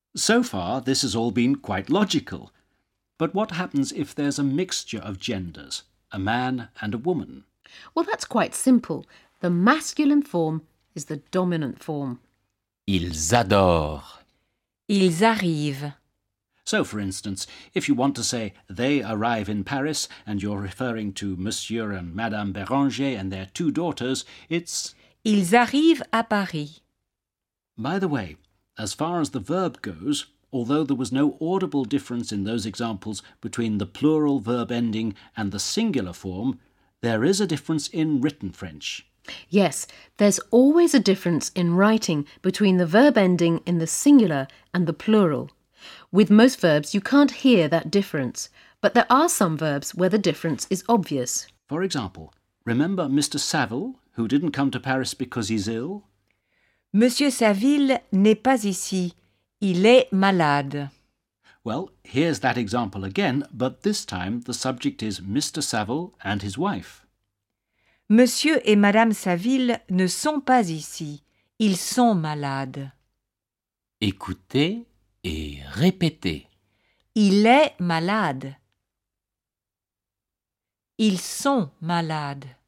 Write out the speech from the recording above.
So far, this has all been quite logical. But what happens if there's a mixture of genders, a man and a woman? Well, that's quite simple. The masculine form is the dominant form. Ils adorent. Ils arrivent. So, for instance, if you want to say they arrive in Paris and you're referring to Monsieur and Madame Béranger and their 2 daughters, it's... Ils arrivent à Paris. By the way, as far as the verb goes, although there was no audible difference in those examples between the plural verb ending and the singular form, there is a difference in written French. Yes, there's always a difference in writing between the verb ending in the singular and the plural. With most verbs, you can't hear that difference, but there are some verbs where the difference is obvious. For example, remember Mr. Saville, who didn't come to Paris because he's ill? Monsieur Saville n'est pas ici. Il est malade. Well, here's that example again, but this time the subject is Mr. Saville and his wife. Monsieur et Madame Saville ne sont pas ici. Ils sont malades. Écoutez et répétez. Il est malade. Ils sont malades.